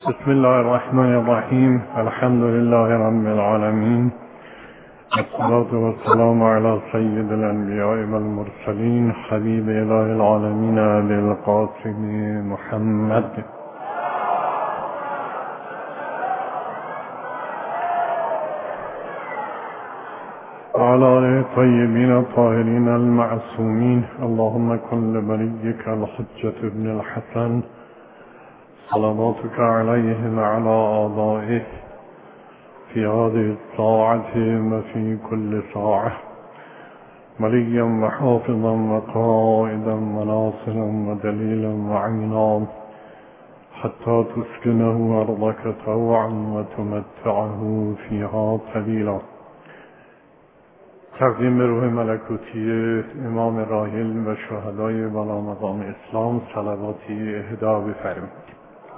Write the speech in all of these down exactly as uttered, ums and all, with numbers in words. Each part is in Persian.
بسم الله الرحمن الرحیم. الحمد لله رب العالمین. الصلاة والسلام على سید الانبیاء والمرسلین حبیب اله العالمین ابی القاسم محمد وعلى آله الطيبين الطاهرين المعصومين. اللهم كن لوليك الحجة ابن الحسن صلواتك عليه وعلى آبائه في هذه الساعة وفي كل ساعة وليا وحافظا وقائدا وناصرا ودليلا وعينا حتى تسكنه أرضك طوعا وتمتعه فيها طويلا. تقدیم به روح ملکوتی امام راحل و شهدای والا مقام اسلام صلواتی اهدا بفرمایید.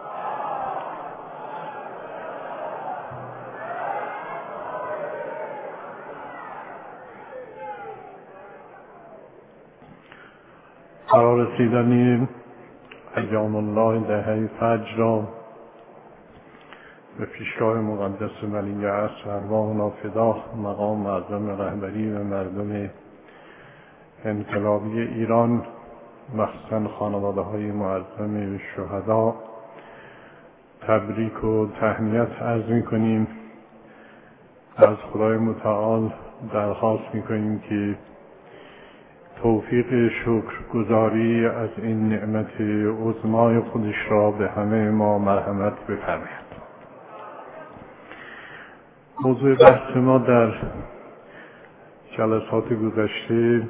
فرا رسیدن ایام الله دهه فجر را به پیشگاه مقدس ولی عصر ارواحنا فدا مقام معظم رهبری و مردم انقلابی ایران، مخصوصاً خانواده های معظم شهدا، تبریک و تهنیت عرض می کنیم. از خدای متعال درخواست می کنیم که توفیق شکرگزاری از این نعمت عظمای خودش را به همه ما مرحمت بفرماید. موضوع بحث ما در جلسات گذشته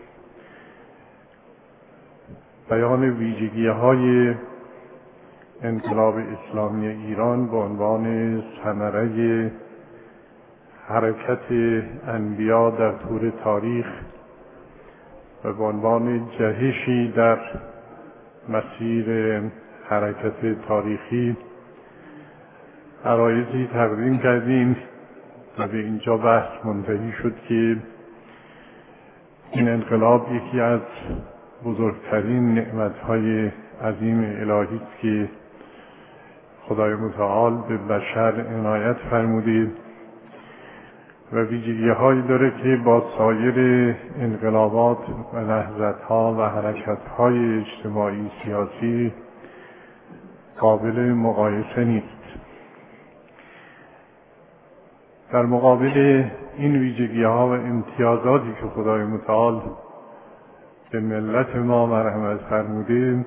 بیان ویژگی‌های انقلاب اسلامی ایران به عنوان ثمره حرکت انبیا در طول تاریخ و به عنوان جهشی در مسیر حرکت تاریخی عرایضی تقدیم کردیم و به اینجا بحث منتهی شد که این انقلاب یکی از بزرگترین نعمت‌های عظیم الهی است که خدای متعال به بشر عنایت فرموده و ویژگی‌هایی داره که با سایر انقلابات و نهضت‌ها و حرکت‌های اجتماعی سیاسی قابل مقایسه نیست. در مقابل این ویژگی‌ها و امتیازاتی که خدای متعال به ملت ما مرحمت فرموده،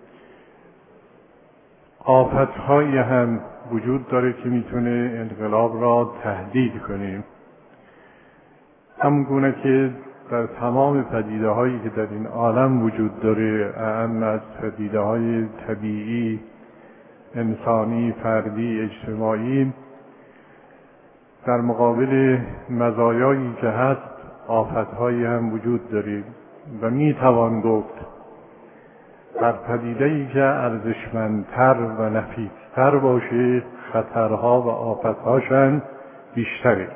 آفت‌هایی هم وجود داره که میتونه انقلاب را تهدید کنه. همونگونه که در تمام پدیده‌هایی که در این عالم وجود داره، اعم از پدیده‌های طبیعی، انسانی، فردی، اجتماعی، در مقابل مزایایی که هست آفت‌هایی هم وجود داره و میتوان گفت در پدیده‌ای که ارزشمندتر و نفیستر باشه خطرها و آفت‌هاشن بیشتره.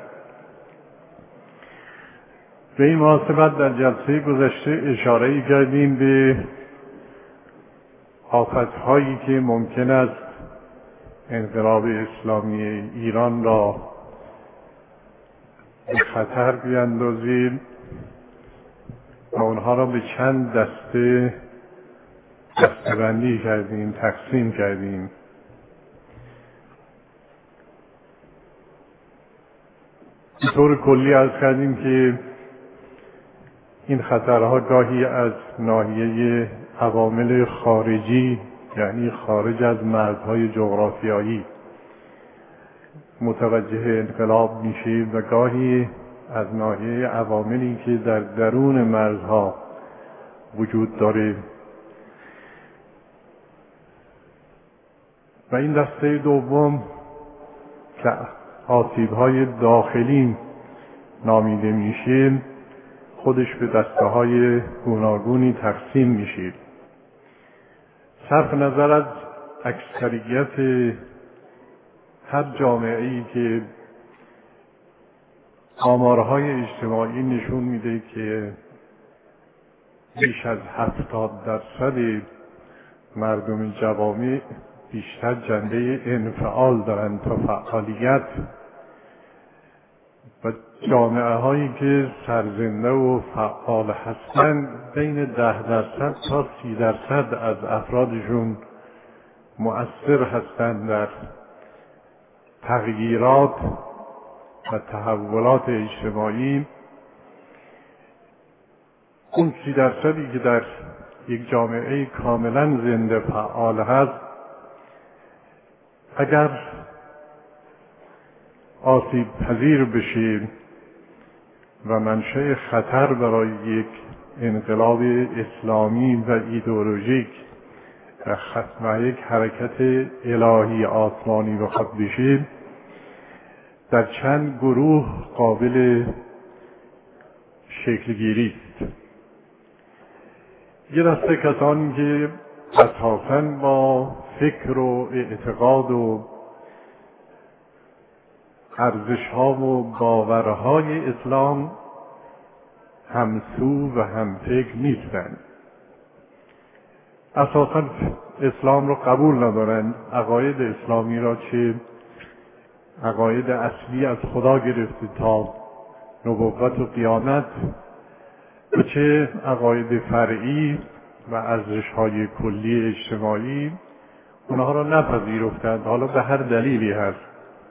به این مناسبت در جلسه گذشته اشاره‌ای کردیم به آفت‌هایی که ممکن است انقلاب اسلامی ایران را به خطر بیاندازیم و اونها را به چند دسته دسته‌بندی کردیم، تقسیم کردیم. به طور کلی عرض کردیم که این خطرها گاهی از ناحیه عوامل خارجی، یعنی خارج از مرزهای جغرافیایی، متوجه انقلاب میشه و گاهی از ناحیه عواملی که در درون مرزها وجود داره. و این دسته دوم که آسیب‌های داخلی نامیده میشه، خودش به دسته‌های گوناگونی تقسیم میشه. صرف نظر از اکثریت هر جامعه‌ای که آمارهای اجتماعی نشون میده که بیش از هفتاد درصد مردم جوامع بیشتر جنبه انفعال دارند تا فعالیت و جامعه هایی که سرزنده و فعال هستند بین ده درصد تا سی درصد از افرادشون مؤثر هستند در تغییرات و تحولات اجتماعی. اون سی درصدی که در یک جامعه کاملا زنده فعال هست، اگر آسیب پذیر بشه و منشأ خطر برای یک انقلاب اسلامی و ایدئولوژیک و یک حرکت الهی آسمانی بخواد بشه، در چند گروه قابل شکلگیری است. یه دسته کسانی که اساساً با فکر و اعتقاد و ارزش‌ها و باورهای اسلام همسو و همفکر نیستند. اساساً اسلام رو قبول ندارند، عقاید اسلامی را چه عقاید اصلی از خدا گرفته تا نبوت و قیامت و چه عقاید فرعی و ارزش‌های کلی اجتماعی اونها را نپذیرفتند، حالا به هر دلیلی هست.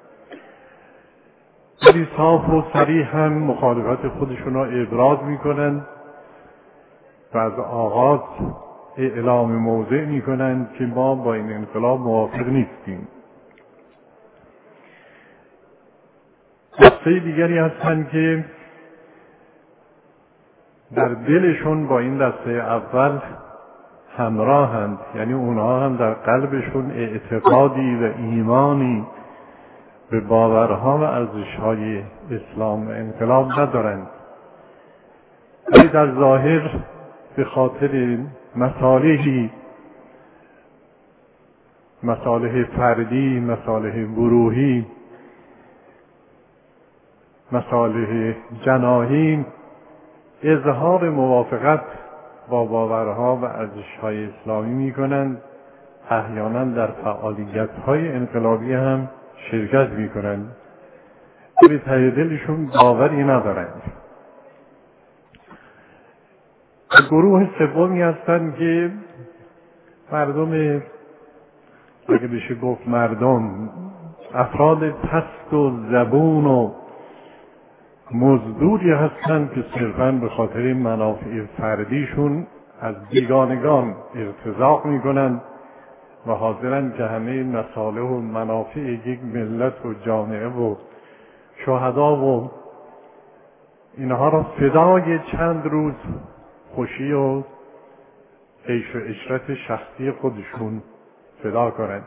ولی صاف و صریح هم مخالفت خودشون را ابراز میکنند و از آغاز اعلام موضع میکنند که ما با این انقلاب موافق نیستیم. دسته دیگری هستند که در دلشون با این دسته اول همراهند، یعنی اونها هم در قلبشون اعتقادی و ایمانی به باورها و ارزش‌های اسلام و انقلاب ندارند، ولی در ظاهر به خاطر مصالحی مصالح فردی، مصالح گروهی، مصالح جناحی اظهار موافقت با باورها و ارزش‌های اسلامی می‌کنند، احیانا در فعالیت‌های انقلابی هم شرکت می‌کنند، ولی ته دلشون باوری ندارند. گروه سومی هستند که مردم، اگه بشه گفت مردم، افراد پست و زبون و مزدوری هستند که صرفاً به خاطر منافع فردیشون از بیگانگان ارتزاق می‌کنند و حاضرند که همه مصالح و منافع یک ملت و جامعه و شهدا و اینها را فدای چند روز خوشی و عیش و عشرت شخصی خودشون فدا کنند.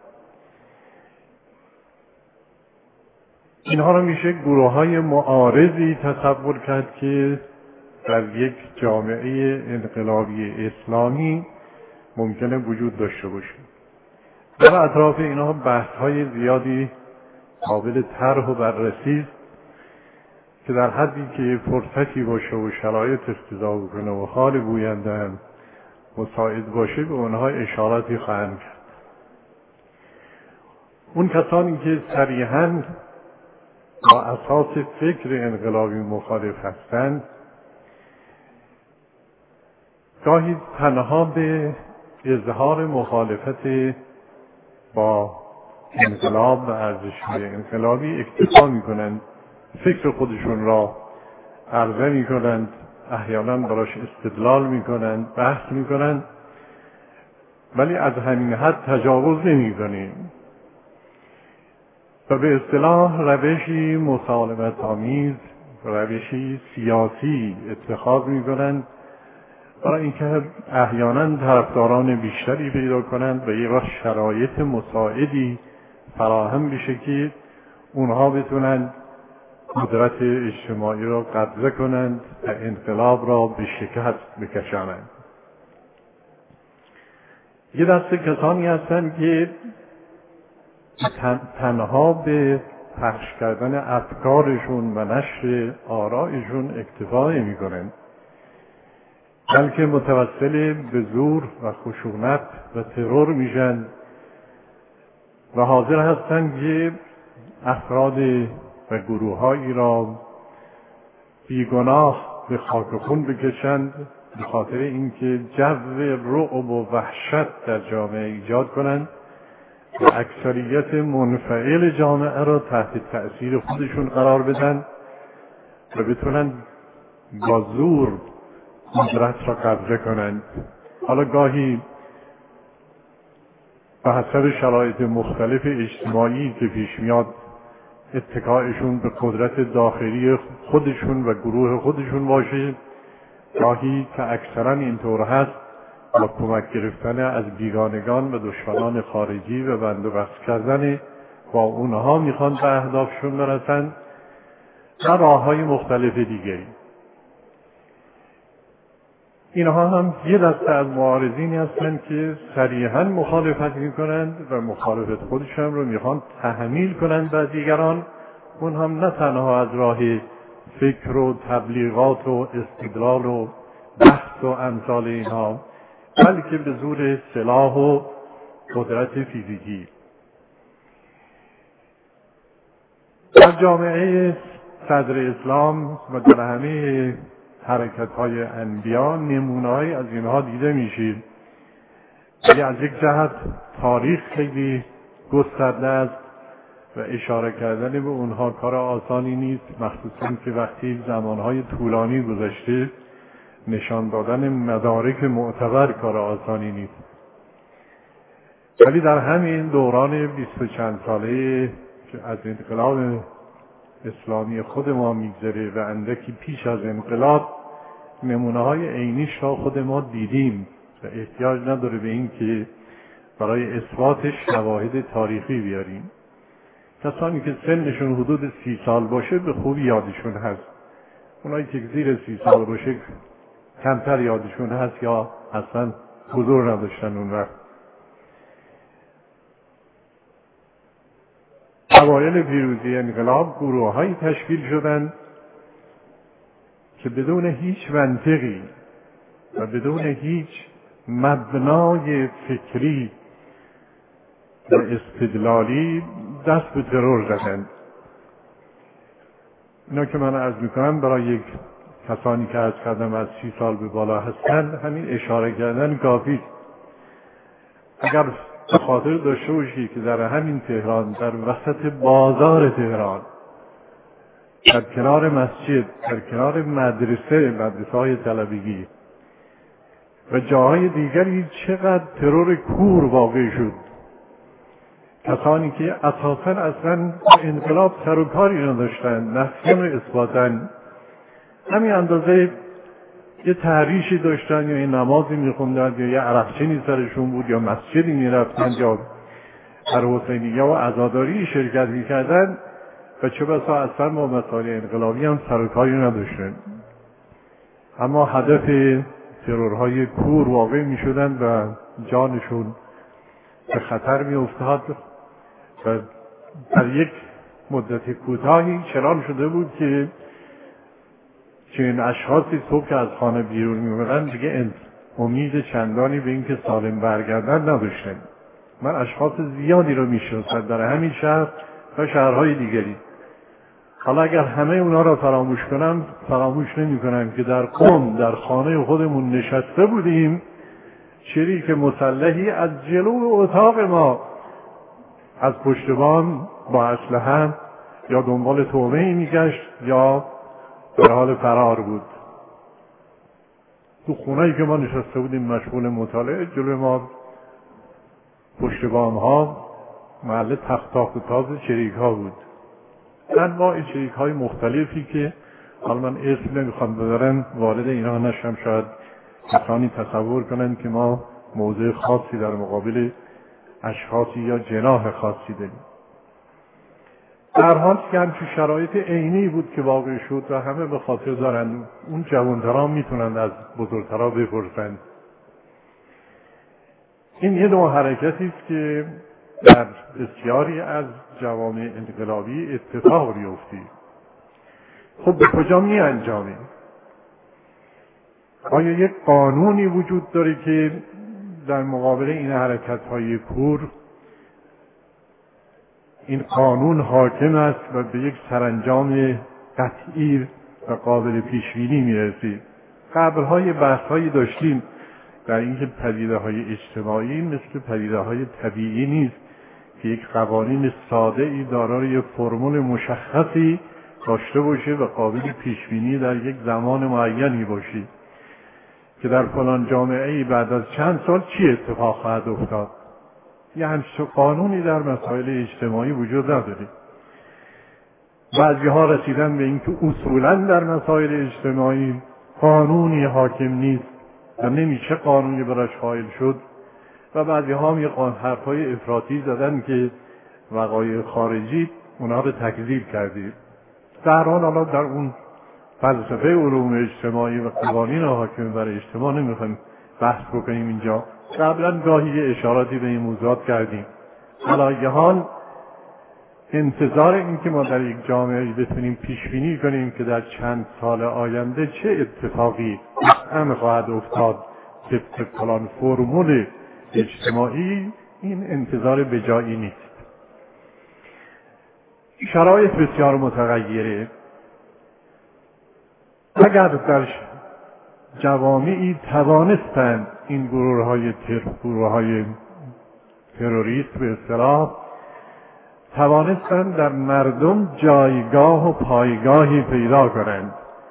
اینها را میشه گروه های معارضی تصور کرد که در یک جامعه انقلابی اسلامی ممکنه وجود داشته باشه. در اطراف اینها بحث های زیادی قابل طرح و بررسی است که در حدی که فرصتی باشه و شرایط اقتضا بکنه و حال گوینده هم مساعد باشه به اونها اشاراتی خواهند کرد. اون کسانی که صریحاً با اساس فکر انقلابی مخالف هستند، گاهی تنها به اظهار مخالفت با انقلاب و ارزش‌های انقلابی اکتفا می‌کنند، فکر خودشون را عرضه می‌کنند، احیانا براش استدلال می‌کنند، بحث می‌کنند، ولی از همین حد تجاوز نمی‌کنیم و به اصطلاح روشی مسالمت آمیز، روشی سیاسی اتخاذ می‌کنند برای اینکه احیانا طرفداران بیشتری پیدا کنند و یک وقت شرایط مساعدی فراهم بشه که اونها بتونند قدرت اجتماعی را قبضه کنند و انقلاب را به شکست بکشانند. یه دسته کسانی هستند که تن، تنها به پخش کردن افکارشون و نشر آرائشون اکتفا نمی‌کنند، بلکه متوسل به زور و خشونت و ترور میشن و حاضر هستند که افراد و گروه‌هایی را بیگناه به خاک خون بکشند به خاطر اینکه جو رعب و وحشت در جامعه ایجاد کنند و اکثریت منفعل جامعه را تحت تأثیر خودشون قرار بدن و بتونن با زور قدرت را قبضه کنند. حالا گاهی به حسب شرایط مختلف اجتماعی که پیش میاد اتکایشون به قدرت داخلی خودشون و گروه خودشون باشه، گاهی که اکثرا اینطور هست با کمک گرفتن از بیگانگان و دشمنان خارجی و بند و بست کردن با اونها میخوان به اهدافشون برسن و راههای مختلف دیگری. اینها هم یه دسته از معارضینی هستند که صریحاً مخالفت میکنند و مخالفت خودشون رو میخوان تحمیل کنند به دیگران. اون هم نه تنها از راه فکر و تبلیغات و استدلال و بحث و امثال اینها، بلکه به زور سلاح و قدرت فیزیکی. در جامعه صدر اسلام و در همه حرکت‌های انبیا نمونه‌ای از اینها دیده میشید. ولی از یک جهت تاریخ خیلی گسترده است و اشاره کردن به اونها کار آسانی نیست، مخصوصاً که وقتی زمانهای طولانی گذشته نشان دادن مدارک معتبر کار آسانی نیست. ولی در همین دوران بیست و چند ساله که از انقلاب اسلامی خود ما میگذره و اندکی پیش از انقلاب، نمونه های عینیش را خود ما دیدیم و احتیاج نداره به این که برای اثباتش شواهد تاریخی بیاریم. کسانی که سنشون حدود سی سال باشه به خوبی یادشون هست. اونایی که زیر سی سال باشه کمتر یادشون هست یا اصلا حضور نداشتن اون وقت. اوایل پیروزی انقلاب گروه‌هایی تشکیل شدند که بدون هیچ منطقی و بدون هیچ مبنای فکری و استدلالی دست به ترور زدند. اینا که من عرض میکنم برای یک کسانی که عرض کردم از سی سال به بالا هستند همین اشاره کردن کافی. اگر به خاطر داشته باشی که در همین تهران، در وسط بازار تهران، در کنار مسجد، در کنار مدرسه، مدرسه های طلبگی و جاهای دیگری چقدر ترور کور واقع شد. کسانی که اساساً اصلا انقلاب سر و کاری نداشتند، نفیان و اثباتن، همین اندازه یه تحریشی داشتن یا یه نمازی میخوندن یا یه عرقچینی سرشون بود یا مسجدی میرفتن یا در حسینیه و عزاداری شرکت میکردن و چه بسا اصلا با مسائل انقلابی هم سر و کاری نداشتن، اما هدف ترورهای کور واقع میشدن و جانشون به خطر میافتاد و در یک مدت کوتاهی چنان شده بود که چنین اشخاصی صبح که از خانه بیرون می‌آمدن دیگه امید چندانی به اینکه سالم برگردن نداشتن. من اشخاص زیادی رو میشناسم در همین شهر و شهرهای دیگری. حالا اگر همه اونا را فراموش کنم فراموش نمی کنم که در قم در خانه خودمون نشسته بودیم، شریک مسلحی از جلو اتاق ما از پشت بام با اسلحه یا دنبال تومه‌ای میگشت یا در حال فرار بود. تو خونه‌ای که ما نشسته بودیم مشغول مطالعه، جلوی ما پشت بام ها محل تخت تاخت و تاز چریک ها بود. انواع چریک های مختلفی که حالا من اسم نمیخوام ببرم، وارد اینا نشم، شاید کسانی تصور کنند که ما موضع خاصی در مقابل اشخاصی یا جناح خاصی داریم. در حال که همچون شرایط عینی بود که واقع شد و همه به خاطر دارن، اون جوانتران میتونن از بزرگتران بپرسن. این یه نوع حرکتی است که در بسیاری از جوامع انقلابی اتفاق میفته. خب به کجا می انجامه؟ آیا یک قانونی وجود داره که در مقابل این حرکت‌های کور این قانون حاکم است و به یک سرانجام قطعی و قابل پیشبینی میرسید. قبل‌های بحث‌هایی داشتیم در اینکه پدیده‌های اجتماعی مثل پدیده‌های طبیعی نیست که یک قوانین ساده‌ای دارای فرمول مشخصی داشته باشه و قابل پیشبینی در یک زمان معینی باشه که در فلان جامعه‌ای بعد از چند سال چی اتفاق خواهد افتاد. یه همچین قانونی در مسائل اجتماعی وجود نداره. بعضی ها رسیدن به اینکه اصولاً در مسائل اجتماعی قانونی حاکم نیست و نمیشه قانونی براش قائل شد و بعضی ها هم یه حرفای افراطی زدن که وقایع خارجی اونا رو تکذیب کردید. در حال حالا در اون فلسفه علوم اجتماعی و قوانین حاکم بر اجتماع نمیخوایم بحث بکنیم اینجا. قبلا گاهی اشاراتی به این موضوعات کردیم. علی حال انتظار این که ما در یک جامعه بتونیم پیش بینی کنیم که در چند سال آینده چه اتفاقی قطعاً خواهد افتاد طبق فلان فرمول اجتماعی، این انتظار بجایی نیست. شرایط بسیار متغیره. اگر در جوامعی توانستند این گروه‌های تر گروه‌های تروریست به اصطلاح توانستند در مردم جایگاه و پایگاهی پیدا کنند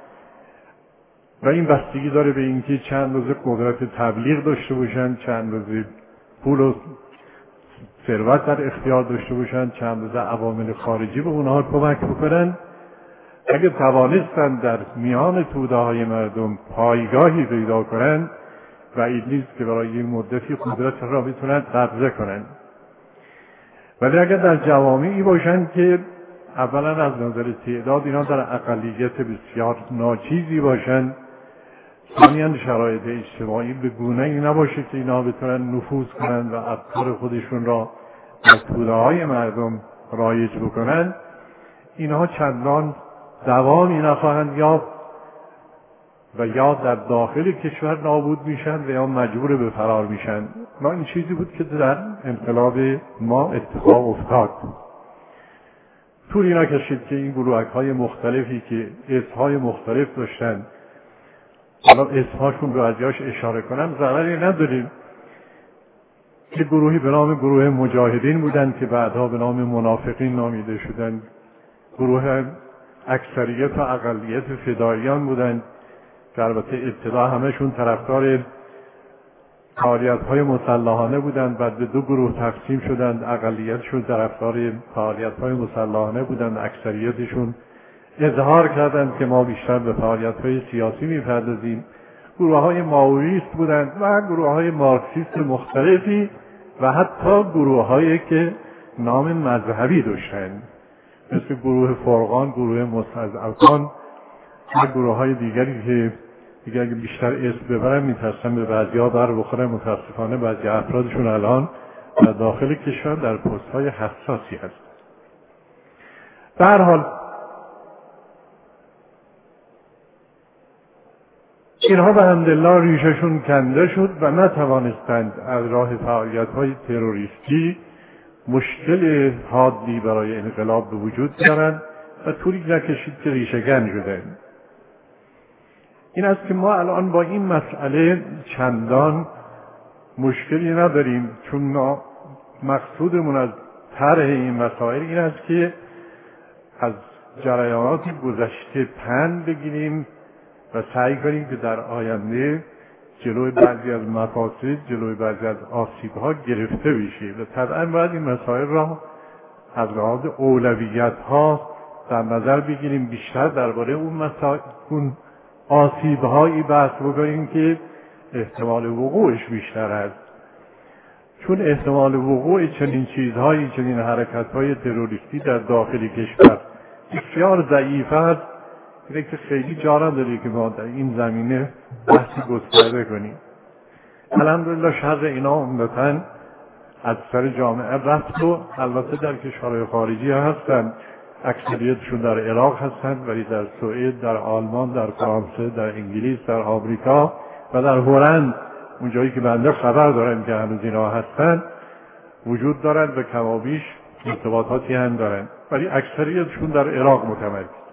و این بستگی داره به اینکه چند روز قدرت تبلیغ داشته باشند، چند روز پول و ثروت در اختیار داشته باشند، چند روز عوامل خارجی به اونها کمک بکنند. اگه توانستند در میان توده‌های مردم پایگاهی پیدا کنند بعید نیست که برای این مدتی قدرت را بتونند قبضه کنند. ولی اگر در جوامعی باشند که اولا از نظر تعداد اینا در اقلیت بسیار ناچیزی باشند، ثانیاً شرایط اجتماعی به گونه‌ای نباشه که اینا بتونن نفوذ کنند و افکار خودشون را در توده‌های مردم رایج بکنند، اینها چندان دوامی نخواهند یافت و یا در داخل کشور نابود میشن و یا مجبور به فرار میشن. ما این چیزی بود که در انقلاب ما اتفاق افتاد. طوری نکشید که این گروه‌های مختلفی که اسمهای مختلف داشتن، حالا اسمهاشون رو از یاش اشاره کنم ضرری نداریم، که گروهی به نام گروه مجاهدین بودن که بعدها به نام منافقین نامیده شدن، گروه اکثریت و اقلیت فداییان بودن که البته ابتدا همشون طرفدار فعالیت‌های مسلحانه بودند، بعد به دو گروه تقسیم شدند، اقلیتشون طرفدار فعالیت‌های مسلحانه بودند، اکثریتشون اظهار کردند که ما بیشتر به فعالیت‌های سیاسی می‌پردازیم. گروه‌های ماویست بودند و گروه‌های مارکسیست مختلفی و حتی گروه‌هایی که نام مذهبی داشتند مثل گروه فرقان، گروه مستضعفان و گروه‌های دیگری که دیگه اگه بیشتر اسم ببرم میترسم به بعضی‌ها بر بخوره. متاسفانه بعضی افرادشون الان در داخل کشور در پست‌های حساسی هست. به هر حال اینها به حمدالله ریششون کنده شد و نتوانستند از راه فعالیت‌های تروریستی مشکل حادی برای انقلاب به وجود بیارند و طوری نکشید که ریشه کن شدند. این است که ما الان با این مسئله چندان مشکلی نداریم، چون ما مقصودمون از طرح این مسائل این است که از جریانات گذشته پند بگیریم و سعی کنیم که در آینده جلوی بعضی از مفاسد، جلوی بعضی از آسیب‌ها گرفته بشه و طبعاً باید این مسائل را از لحاظ اولویت‌ها در نظر بگیریم، بیشتر درباره اون مسائل اون آسیب‌هایی بحث بکنیم که احتمال وقوعش بیشتر است، چون احتمال وقوع چنین چیزهایی، چنین حرکت‌های تروریستی در داخل کشور بسیار ضعیف است، اینه که خیلی جا نداره که ما در این زمینه بحثی گسترده کنیم. الحمدلله شر اینا عمدتاً از سر جامعه رفت و البته در کشورهای خارجی هستند، اکثریتشون در عراق هستند، ولی در سوئد، در آلمان، در فرانسه، در انگلیس، در آمریکا و در هلند، اونجایی که بنده خبر دارم که هنوز اینا هستند، وجود دارند و کمابیش ارتباطاتی هم دارن، ولی اکثریتشون در عراق متمرکز.